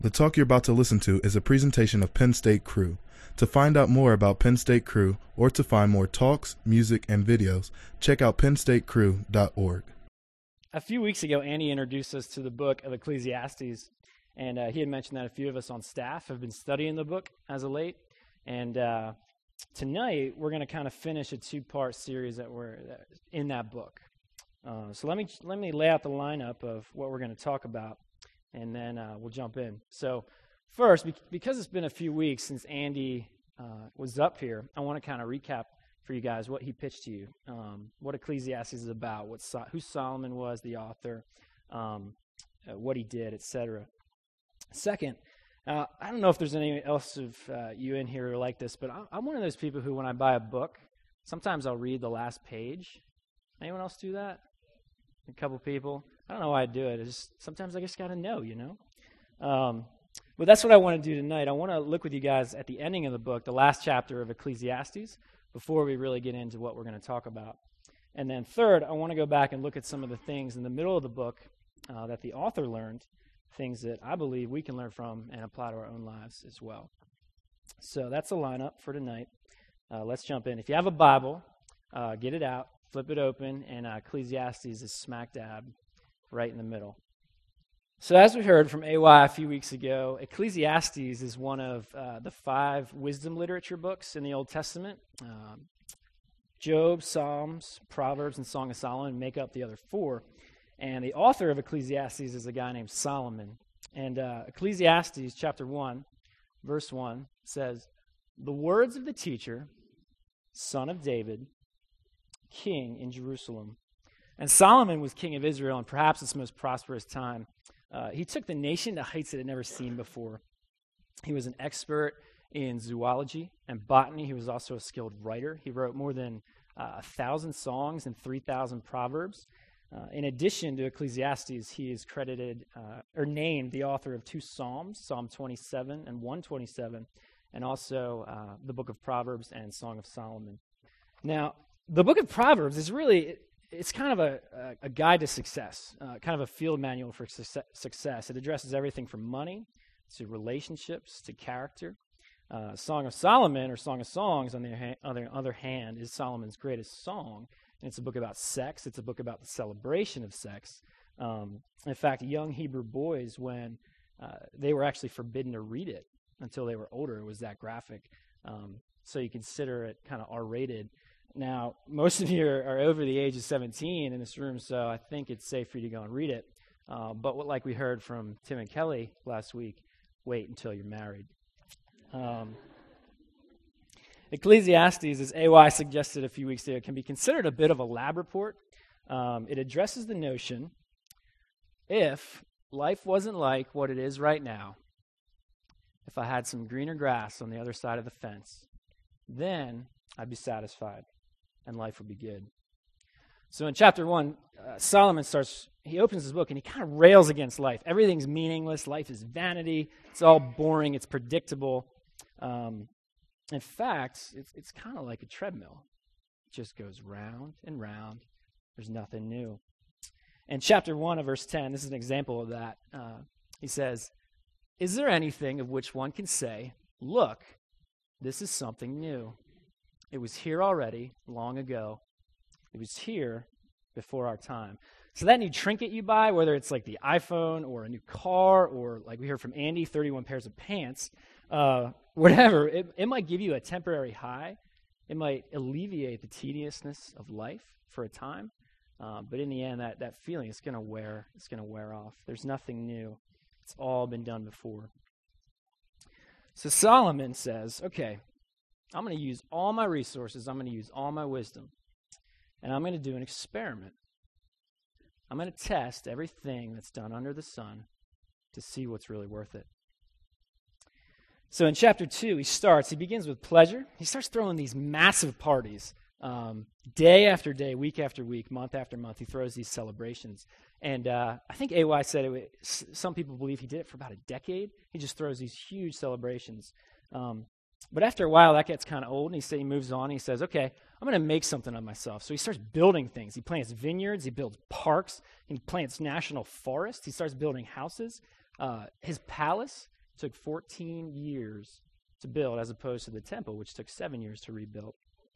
The talk you're about to listen to is a presentation of Penn State Crew. To find out more about Penn State Crew or to find more talks, music, and videos, check out pennstatecrew.org. A few weeks ago, Andy introduced us to the book of Ecclesiastes, and he had mentioned that a few of us on staff have been studying the book as of late. And tonight, we're going to kind of finish a two-part series that we're in that book. So let me lay out the lineup of what we're going to talk about, and then we'll jump in. So first, because it's been a few weeks since Andy was up here, I want to kind of recap for you guys what he pitched to you, what Ecclesiastes is about, who Solomon was, the author, what he did, etc. Second, I don't know if there's any else of you in here who are like this, but I'm one of those people who, when I buy a book, sometimes I'll read the last page. Anyone else do that? A couple people. I don't know why I do it. Sometimes I just got to know, you know. But that's what I want to do tonight. I want to look with you guys at the ending of the book, the last chapter of Ecclesiastes, before we really get into what we're going to talk about. And then third, I want to go back and look at some of the things in the middle of the book that the author learned, things that I believe we can learn from and apply to our own lives as well. So that's the lineup for tonight. Let's jump in. If you have a Bible, get it out, flip it open, and Ecclesiastes is smack dab right in the middle. So as we heard from AY a few weeks ago, Ecclesiastes is one of the 5 wisdom literature books in the Old Testament. Job, Psalms, Proverbs, and Song of Solomon make up the other 4. And the author of Ecclesiastes is a guy named Solomon. And Ecclesiastes chapter 1, verse 1 says, "The words of the teacher, son of David, king in Jerusalem." And Solomon was king of Israel in perhaps its most prosperous time. He took the nation to heights it had never seen before. He was an expert in zoology and botany. He was also a skilled writer. He wrote more than 1,000 songs and 3,000 proverbs. In addition to Ecclesiastes, he is credited or named the author of 2 Psalms, Psalm 27 and 127, and also the book of Proverbs and Song of Solomon. Now, the book of Proverbs is really, it's kind of a guide to success, kind of a field manual for success. It addresses everything from money to relationships to character. Song of Solomon, or Song of Songs, on the other hand, is Solomon's greatest song. And it's a book about sex. It's a book about the celebration of sex. In fact, young Hebrew boys, when they were actually forbidden to read it until they were older, it was that graphic. So you consider it kind of R-rated. Now, most of you are over the age of 17 in this room, so I think it's safe for you to go and read it. But like we heard from Tim and Kelly last week, wait until you're married. Ecclesiastes, as AY suggested a few weeks ago, can be considered a bit of a lab report. It addresses the notion, if life wasn't like what it is right now, if I had some greener grass on the other side of the fence, then I'd be satisfied and life would be good. So in chapter 1, Solomon he opens his book and he kind of rails against life. Everything's meaningless. Life is vanity. It's all boring. It's predictable. In fact, it's kind of like a treadmill. It just goes round and round. There's nothing new. In chapter 1 of verse 10, this is an example of that. He says, "Is there anything of which one can say, 'Look, this is something new'? It was here already, long ago. It was here before our time." So that new trinket you buy, whether it's like the iPhone or a new car or, like we heard from Andy, 31 pairs of pants, whatever, it might give you a temporary high. It might alleviate the tediousness of life for a time. But in the end, that feeling is going to wear off. There's nothing new. It's all been done before. So Solomon says, okay, I'm going to use all my resources. I'm going to use all my wisdom. And I'm going to do an experiment. I'm going to test everything that's done under the sun to see what's really worth it. So in chapter 2, he begins with pleasure. He starts throwing these massive parties. Day after day, week after week, month after month, he throws these celebrations. And I think AY said some people believe he did it for about a decade. He just throws these huge celebrations. But after a while, that gets kind of old, and he moves on. He says, okay, I'm going to make something of myself. So he starts building things. He plants vineyards. He builds parks. He plants national forests. He starts building houses. His palace took 14 years to build, as opposed to the temple, which took 7 years to rebuild.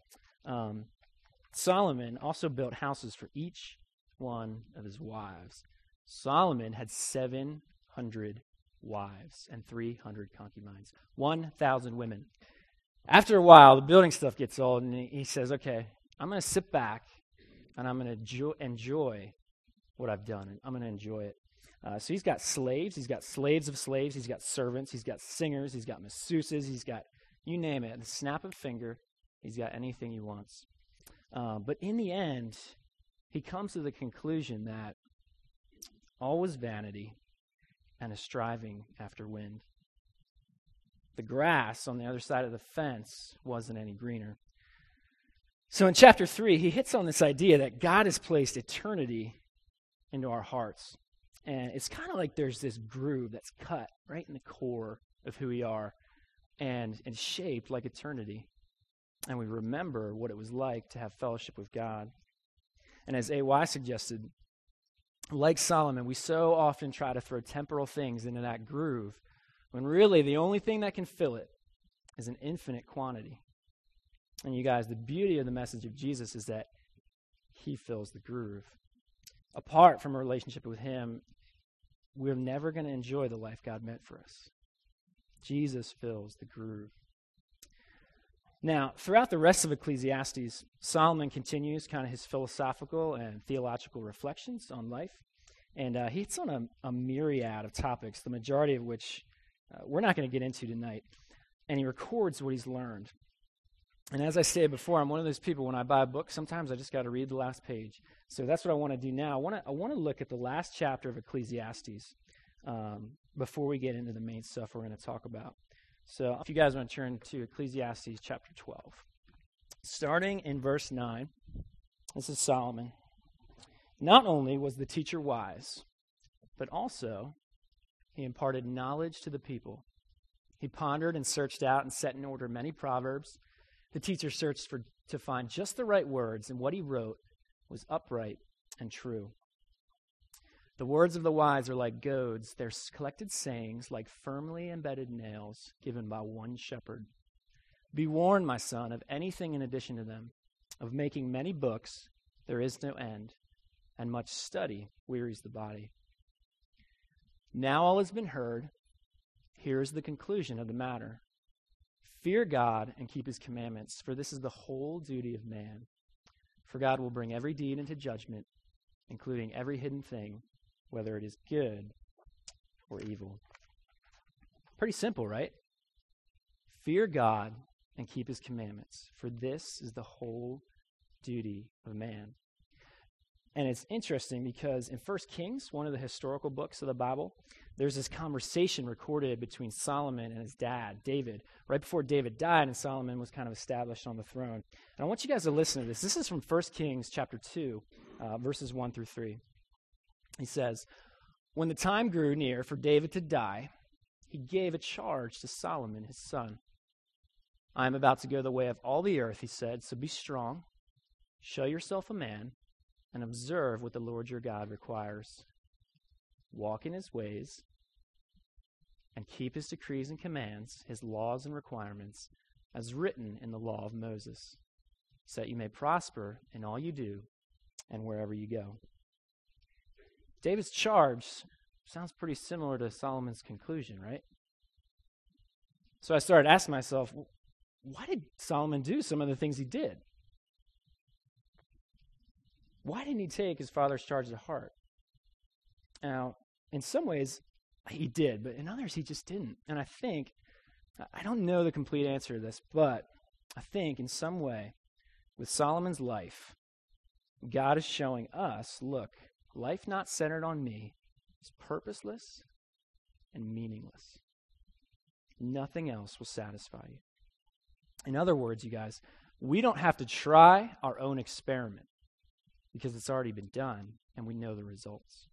Solomon also built houses for each one of his wives. Solomon had 700 wives and 300 concubines, 1,000 women. After a while, the building stuff gets old, and he says, okay, I'm going to sit back, and I'm going to enjoy what I've done, and I'm going to enjoy it. So he's got slaves. He's got slaves of slaves. He's got servants. He's got singers. He's got masseuses. He's got, you name it, the snap of a finger. He's got anything he wants. But in the end, he comes to the conclusion that all was vanity and a striving after wind. The grass on the other side of the fence wasn't any greener. So in chapter 3, he hits on this idea that God has placed eternity into our hearts. And it's kind of like there's this groove that's cut right in the core of who we are and shaped like eternity. And we remember what it was like to have fellowship with God. And as AY suggested, like Solomon, we so often try to throw temporal things into that groove when really the only thing that can fill it is an infinite quantity. And you guys, the beauty of the message of Jesus is that he fills the groove. Apart from a relationship with him, we're never going to enjoy the life God meant for us. Jesus fills the groove. Now, throughout the rest of Ecclesiastes, Solomon continues kind of his philosophical and theological reflections on life. And he hits on a myriad of topics, the majority of which we're not going to get into tonight. And he records what he's learned. And as I said before, I'm one of those people, when I buy a book, sometimes I just got to read the last page. So that's what I want to do now. I want to look at the last chapter of Ecclesiastes before we get into the main stuff we're going to talk about. So if you guys want to turn to Ecclesiastes chapter 12. Starting in verse 9, this is Solomon. Not only was the teacher wise, but also he imparted knowledge to the people. He pondered and searched out and set in order many proverbs. The teacher searched to find just the right words, and what he wrote was upright and true. The words of the wise are like goads, their collected sayings like firmly embedded nails given by one shepherd. Be warned, my son, of anything in addition to them. Of making many books there is no end, and much study wearies the body. Now all has been heard. Here is the conclusion of the matter. Fear God and keep his commandments, for this is the whole duty of man. For God will bring every deed into judgment, including every hidden thing, whether it is good or evil. Pretty simple, right? Fear God and keep his commandments, for this is the whole duty of man. And it's interesting because in 1 Kings, one of the historical books of the Bible, there's this conversation recorded between Solomon and his dad, David, right before David died and Solomon was kind of established on the throne. And I want you guys to listen to this. This is from 1 Kings chapter 2, verses 1 through 3. He says, when the time grew near for David to die, he gave a charge to Solomon, his son. I am about to go the way of all the earth, he said, so be strong, show yourself a man, and observe what the Lord your God requires. Walk in his ways, and keep his decrees and commands, his laws and requirements, as written in the law of Moses, so that you may prosper in all you do and wherever you go. David's charge sounds pretty similar to Solomon's conclusion, right? So I started asking myself, why did Solomon do some of the things he did? Why didn't he take his father's charge to heart? Now, in some ways, he did, but in others, he just didn't. And I think, I don't know the complete answer to this, but I think in some way, with Solomon's life, God is showing us, look, life not centered on me is purposeless and meaningless. Nothing else will satisfy you. In other words, you guys, we don't have to try our own experiment because it's already been done and we know the results.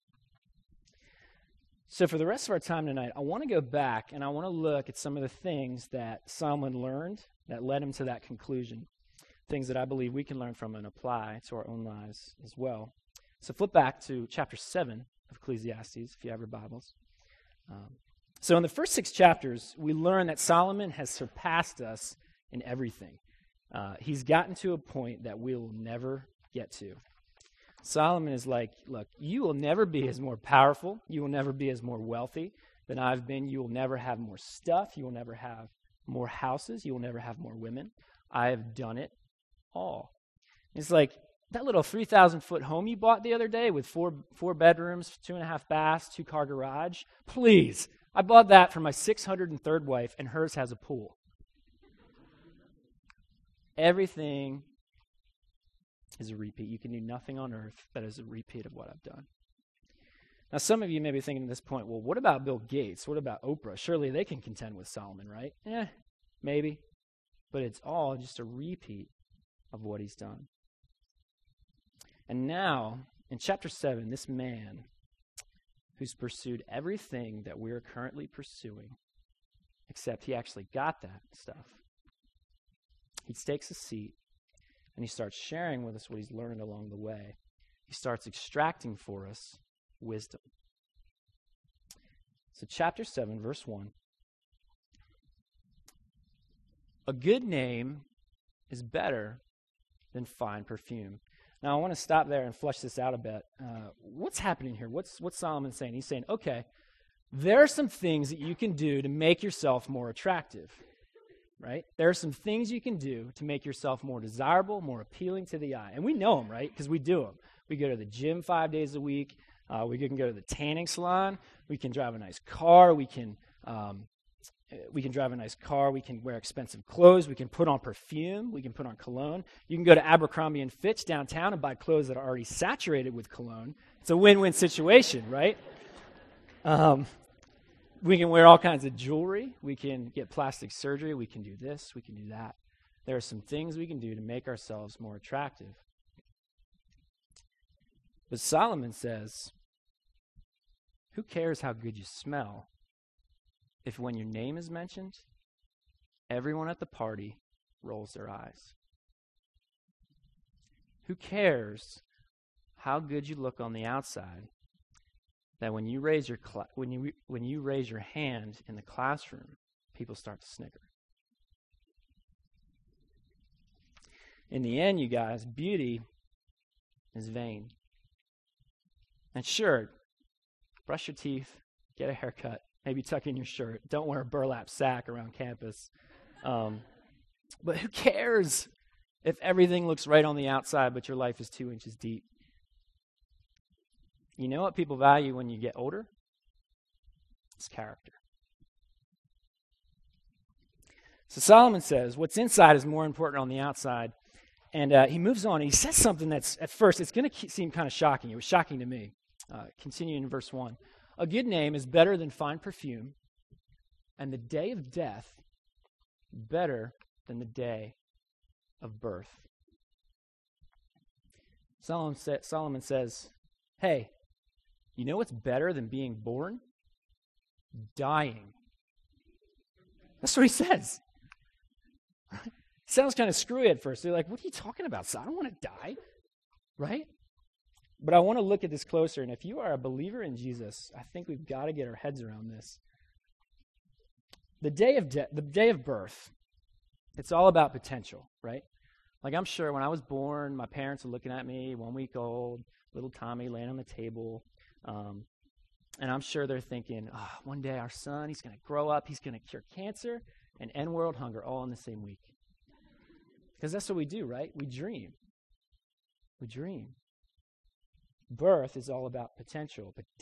So for the rest of our time tonight, I want to go back and I want to look at some of the things that Solomon learned that led him to that conclusion, things that I believe we can learn from and apply to our own lives as well. So flip back to chapter 7 of Ecclesiastes, if you have your Bibles. So in the first 6 chapters, we learn that Solomon has surpassed us in everything. He's gotten to a point that we will never get to. Solomon is like, look, you will never be as more powerful. You will never be as more wealthy than I've been. You will never have more stuff. You will never have more houses. You will never have more women. I have done it all. It's like that little 3,000-foot home you bought the other day with four bedrooms, 2.5 baths, 2-car garage. Please, I bought that for my 603rd wife, and hers has a pool. Everything is a repeat. You can do nothing on earth that is a repeat of what I've done. Now, some of you may be thinking at this point, well, what about Bill Gates? What about Oprah? Surely they can contend with Solomon, right? Maybe. But it's all just a repeat of what he's done. And now, in chapter 7, this man who's pursued everything that we're currently pursuing, except he actually got that stuff, he takes a seat and he starts sharing with us what he's learned along the way. He starts extracting for us wisdom. So chapter 7, verse 1. A good name is better than fine perfume. Now, I want to stop there and flesh this out a bit. What's happening here? What's Solomon saying? He's saying, okay, there are some things that you can do to make yourself more attractive, right? There are some things you can do to make yourself more desirable, more appealing to the eye. And we know them, right? Because we do them. We go to the gym 5 days a week. We can go to the tanning salon. We can drive a nice car. We can drive a nice car. We can wear expensive clothes. We can put on perfume. We can put on cologne. You can go to Abercrombie & Fitch downtown and buy clothes that are already saturated with cologne. It's a win-win situation, right? We can wear all kinds of jewelry. We can get plastic surgery. We can do this. We can do that. There are some things we can do to make ourselves more attractive. But Solomon says, who cares how good you smell if when your name is mentioned, everyone at the party rolls their eyes? Who cares how good you look on the outside that when you raise your when you raise your hand in the classroom, people start to snicker? In the end, you guys, beauty is vain. And sure, brush your teeth, get a haircut, maybe tuck in your shirt. Don't wear a burlap sack around campus. But who cares if everything looks right on the outside, but your life is 2 inches deep? You know what people value when you get older? It's character. So Solomon says, what's inside is more important on the outside. And he moves on, and he says something that's, at first, it's going to seem kind of shocking. It was shocking to me. Continuing in verse 1. A good name is better than fine perfume, and the day of death better than the day of birth. Solomon says, hey, you know what's better than being born? Dying. That's what he says. Sounds kind of screwy at first. They're like, what are you talking about? So I don't want to die, right? But I want to look at this closer, and if you are a believer in Jesus, I think we've got to get our heads around this. The day of birth, it's all about potential, right? Like I'm sure when I was born, my parents were looking at me, 1 week old, little Tommy laying on the table, and I'm sure they're thinking, one day our son, he's going to grow up, he's going to cure cancer and end world hunger all in the same week. Because that's what we do, right? We dream. We dream. Birth is all about potential, but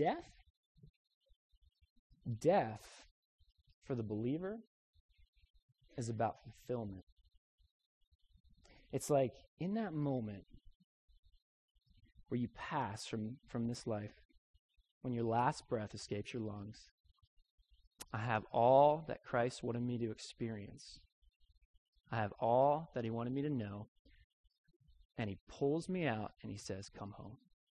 death for the believer is about fulfillment. It's like in that moment where you pass from this life, when your last breath escapes your lungs, I have all that Christ wanted me to experience. I have all that he wanted me to know, and he pulls me out and he says, come home.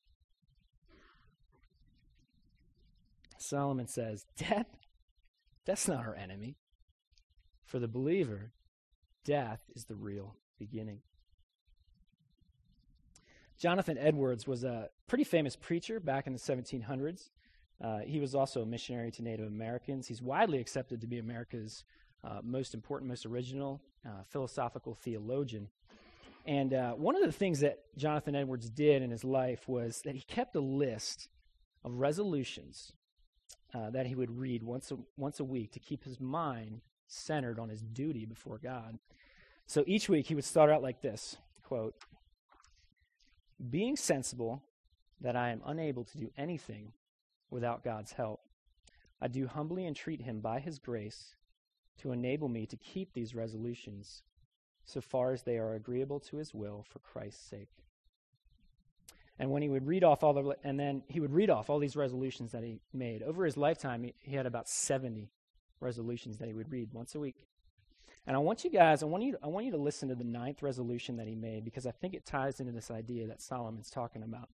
Solomon says, death's not our enemy. For the believer, death is the real beginning. Jonathan Edwards was a pretty famous preacher back in the 1700s. He was also a missionary to Native Americans. He's widely accepted to be America's most important, most original philosophical theologian. And one of the things that Jonathan Edwards did in his life was that he kept a list of resolutions that he would read once a week to keep his mind centered on his duty before God. So each week he would start out like this, quote, "Being sensible that I am unable to do anything without God's help, I do humbly entreat him by his grace to enable me to keep these resolutions so far as they are agreeable to his will for Christ's sake." And when he would read off all these resolutions that he made over his lifetime, he had about 70 resolutions that he would read once a week. And I want you to listen to the 9th resolution that he made, because I think it ties into this idea that Solomon's talking about.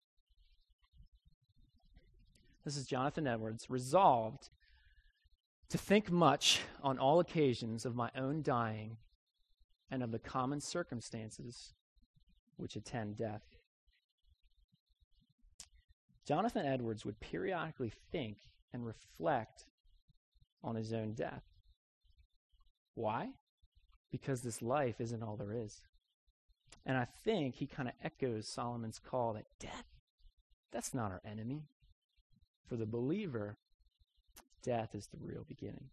This is Jonathan Edwards: "Resolved to think much on all occasions of my own dying and of the common circumstances which attend death." Jonathan Edwards would periodically think and reflect on his own death. Why? Because this life isn't all there is. And I think he kind of echoes Solomon's call that death, that's not our enemy. For the believer, death is the real beginning.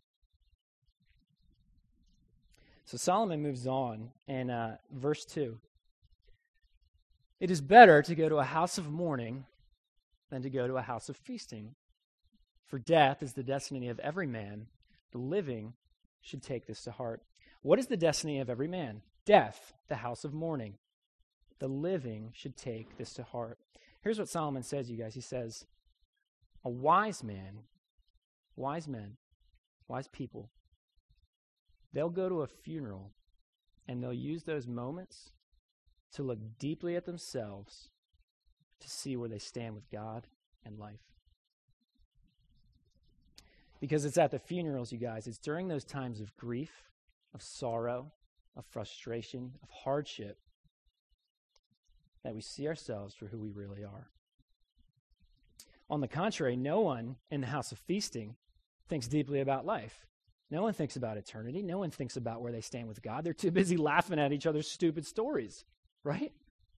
So Solomon moves on in verse 2. "It is better to go to a house of mourning than to go to a house of feasting. For death is the destiny of every man. The living should take this to heart." What is the destiny of every man? Death, the house of mourning. The living should take this to heart. Here's what Solomon says, you guys. He says, a wise man, wise men, wise people, they'll go to a funeral and they'll use those moments to look deeply at themselves to see where they stand with God and life. Because it's at the funerals, you guys, it's during those times of grief, of sorrow, of frustration, of hardship, that we see ourselves for who we really are. On the contrary, no one in the house of feasting thinks deeply about life. No one thinks about eternity. No one thinks about where they stand with God. They're too busy laughing at each other's stupid stories, right?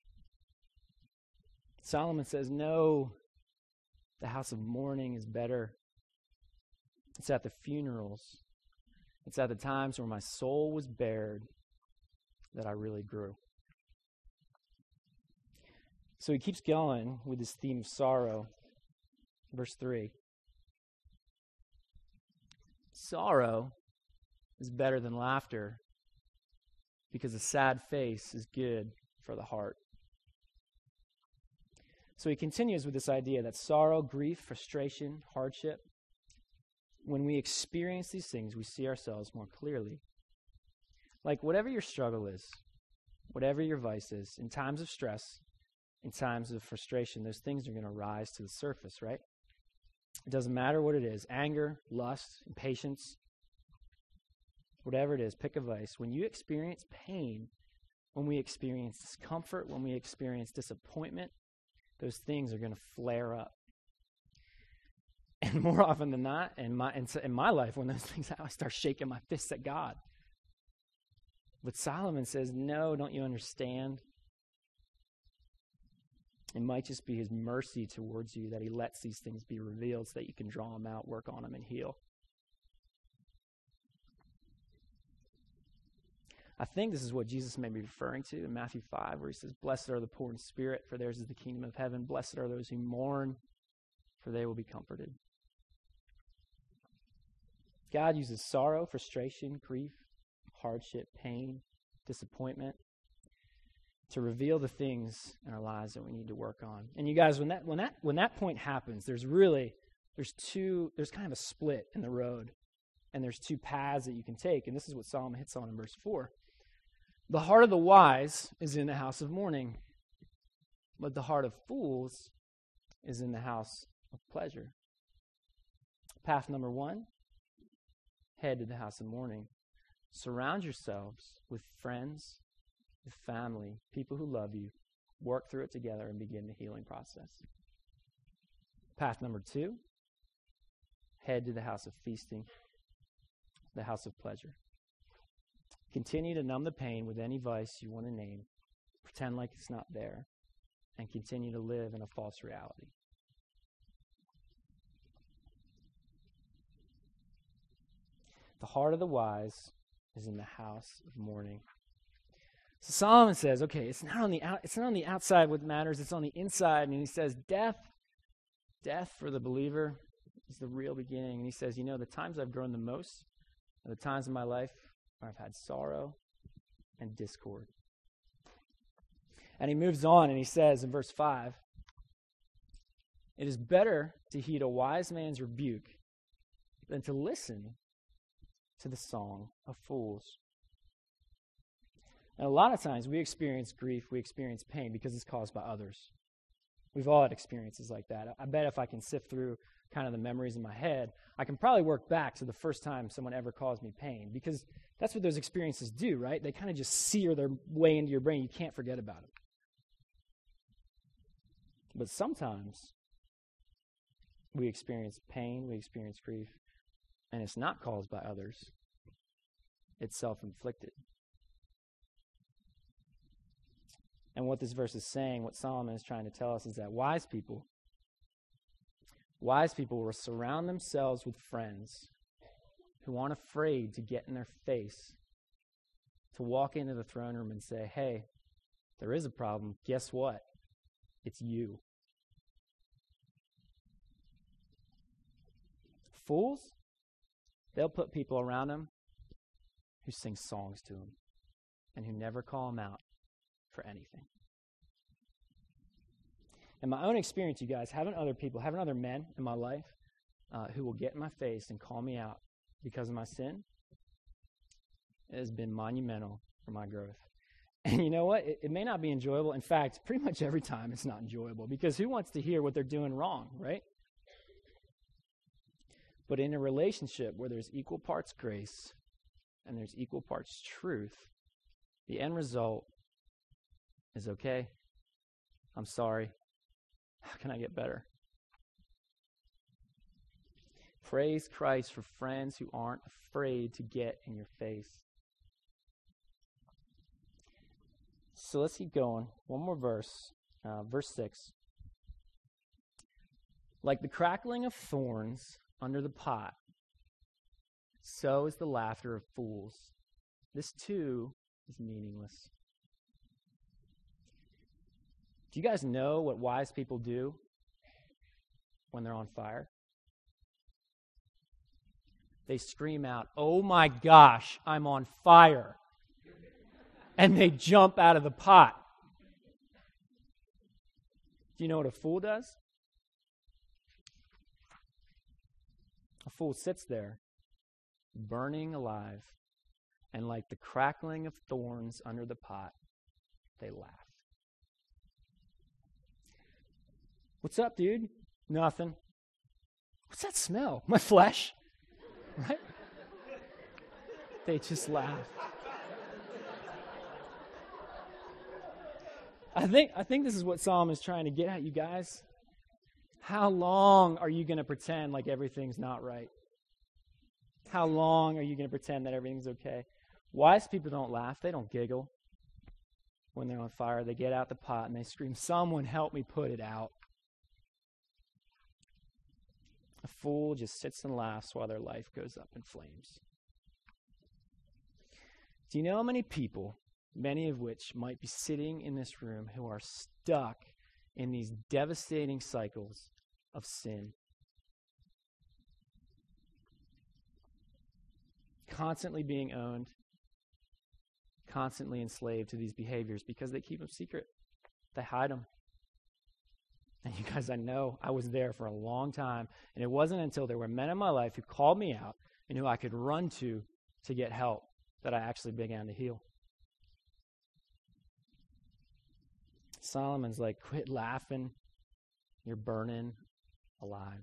Solomon says, no, the house of mourning is better. It's at the funerals. It's at the times where my soul was bared that I really grew. So he keeps going with this theme of sorrow. Verse 3. Sorrow is better than laughter because a sad face is good for the heart. So he continues with this idea that sorrow, grief, frustration, hardship, when we experience these things, we see ourselves more clearly. Like whatever your struggle is, whatever your vice is, in times of stress, in times of frustration, those things are going to rise to the surface, right? It doesn't matter what it is, anger, lust, impatience, whatever it is, pick a vice. When you experience pain, when we experience discomfort, when we experience disappointment, those things are going to flare up. And more often than not, in my life, when those things happen, I start shaking my fists at God. But Solomon says, no, don't you understand? It might just be his mercy towards you that he lets these things be revealed so that you can draw them out, work on them, and heal. I think this is what Jesus may be referring to in Matthew 5, where he says, blessed are the poor in spirit, for theirs is the kingdom of heaven. Blessed are those who mourn, for they will be comforted. God uses sorrow, frustration, grief, hardship, pain, disappointment to reveal the things in our lives that we need to work on. And you guys, when that point happens, there's kind of a split in the road, and there's two paths that you can take. And this is what Solomon hits on in verse 4. The heart of the wise is in the house of mourning, but the heart of fools is in the house of pleasure. Path number 1, head to the house of mourning. Surround yourselves with friends, with family, people who love you. Work through it together and begin the healing process. Path number 2, head to the house of feasting, the house of pleasure. Continue to numb the pain with any vice you want to name. Pretend like it's not there. And continue to live in a false reality. The heart of the wise is in the house of mourning. So Solomon says, okay, it's not on the outside what matters, it's on the inside. And he says, death for the believer is the real beginning. And he says, the times I've grown the most are the times in my life where I've had sorrow and discord. And he moves on and he says in verse 5, it is better to heed a wise man's rebuke than to listen to the song of fools. And a lot of times we experience grief, we experience pain because it's caused by others. We've all had experiences like that. I bet if I can sift through kind of the memories in my head, I can probably work back to the first time someone ever caused me pain, because that's what those experiences do, right? They kind of just sear their way into your brain. You can't forget about it. But sometimes we experience pain, we experience grief, and it's not caused by others. It's self-inflicted. And what this verse is saying, what Solomon is trying to tell us, is that wise people will surround themselves with friends who aren't afraid to get in their face, to walk into the throne room and say, hey, there is a problem. Guess what? It's you. Fools, they'll put people around them who sing songs to them and who never call them out for anything. In my own experience, you guys, having other men in my life who will get in my face and call me out because of my sin, it has been monumental for my growth. And you know what? It may not be enjoyable. In fact, pretty much every time it's not enjoyable, because who wants to hear what they're doing wrong, right? But in a relationship where there's equal parts grace and there's equal parts truth, the end result is, okay, I'm sorry. How can I get better? Praise Christ for friends who aren't afraid to get in your face. So let's keep going. One more verse, verse 6. Like the crackling of thorns under the pot, so is the laughter of fools. This too is meaningless. Do you guys know what wise people do when they're on fire? They scream out, "Oh my gosh, I'm on fire." And they jump out of the pot. Do you know what a fool does? A fool sits there, burning alive, and like the crackling of thorns under the pot, they laugh. What's up, dude? Nothing. What's that smell? My flesh? Right? They just laugh. I think this is what Solomon is trying to get at, you guys. How long are you going to pretend like everything's not right? How long are you going to pretend that everything's okay? Wise people don't laugh. They don't giggle when they're on fire. They get out the pot and they scream, "Someone help me put it out." A fool just sits and laughs while their life goes up in flames. Do you know how many people, many of which might be sitting in this room, who are stuck in these devastating cycles of sin? Constantly being owned, constantly enslaved to these behaviors because they keep them secret. They hide them. And you guys, I know I was there for a long time, and it wasn't until there were men in my life who called me out and who I could run to get help that I actually began to heal. Solomon's like, quit laughing. You're burning alive.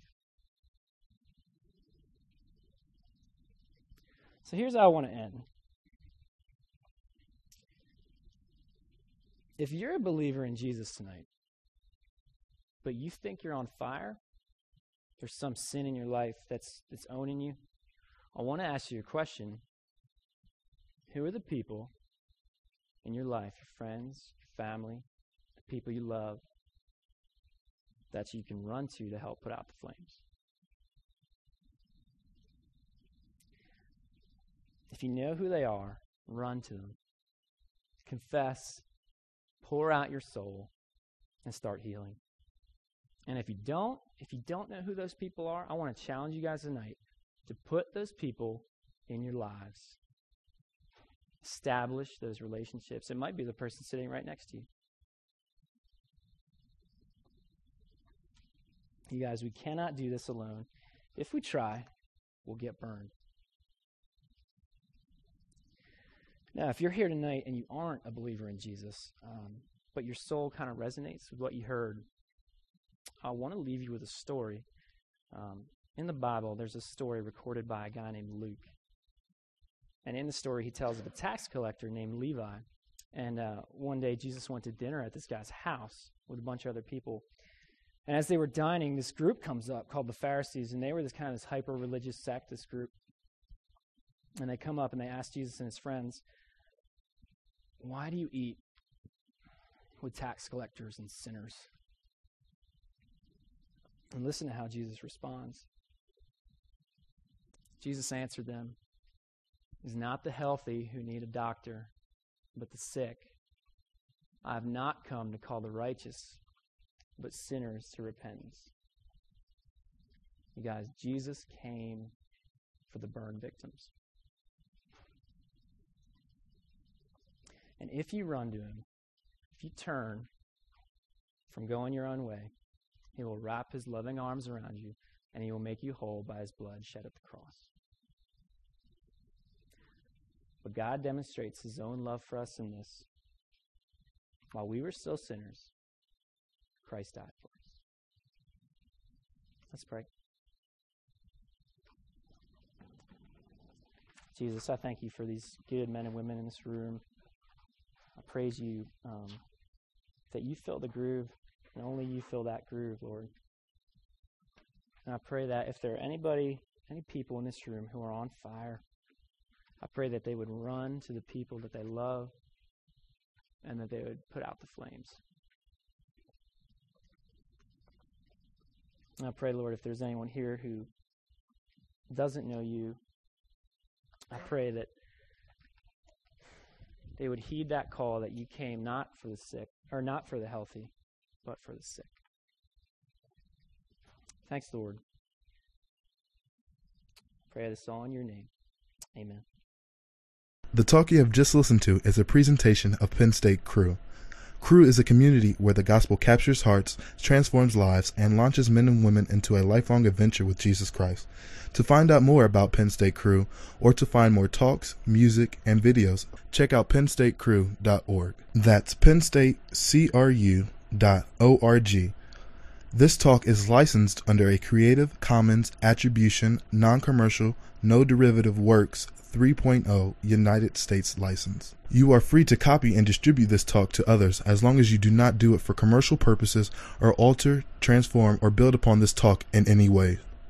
So here's how I want to end. If you're a believer in Jesus tonight, but you think you're on fire, if there's some sin in your life that's owning you, I want to ask you a question. Who are the people in your life, your friends, your family, the people you love, that you can run to help put out the flames? If you know who they are, run to them. Confess, pour out your soul, and start healing. And if you don't know who those people are, I want to challenge you guys tonight to put those people in your lives. Establish those relationships. It might be the person sitting right next to you. You guys, we cannot do this alone. If we try, we'll get burned. Now, if you're here tonight and you aren't a believer in Jesus, but your soul kind of resonates with what you heard, I want to leave you with a story. In the Bible, there's a story recorded by a guy named Luke. And in the story, he tells of a tax collector named Levi. And one day, Jesus went to dinner at this guy's house with a bunch of other people. And as they were dining, this group comes up called the Pharisees, and they were this hyper-religious sect, this group. And they come up and they ask Jesus and his friends, "Why do you eat with tax collectors and sinners?" And listen to how Jesus responds. Jesus answered them, "It is not the healthy who need a doctor, but the sick. I have not come to call the righteous, but sinners to repentance." You guys, Jesus came for the burn victims. And if you run to him, if you turn from going your own way, he will wrap his loving arms around you, and he will make you whole by his blood shed at the cross. But God demonstrates his own love for us in this. While we were still sinners, Christ died for us. Let's pray. Jesus, I thank you for these good men and women in this room. I praise you that you fill the groove, and only you fill that groove, Lord. And I pray that if there are any people in this room who are on fire, I pray that they would run to the people that they love and that they would put out the flames. And I pray, Lord, if there's anyone here who doesn't know you, I pray that they would heed that call that you came not for the sick, or not for the healthy, but for the sick. Thanks, Lord. Pray this all in your name. Amen. The talk you have just listened to is a presentation of Penn State Crew. Crew is a community where the gospel captures hearts, transforms lives, and launches men and women into a lifelong adventure with Jesus Christ. To find out more about Penn State Crew, or to find more talks, music, and videos, check out pennstatecrew.org. That's pennstatecru.org. This talk is licensed under a Creative Commons Attribution, Non-Commercial, No Derivative Works 3.0 United States license. You are free to copy and distribute this talk to others as long as you do not do it for commercial purposes or alter, transform, or build upon this talk in any way.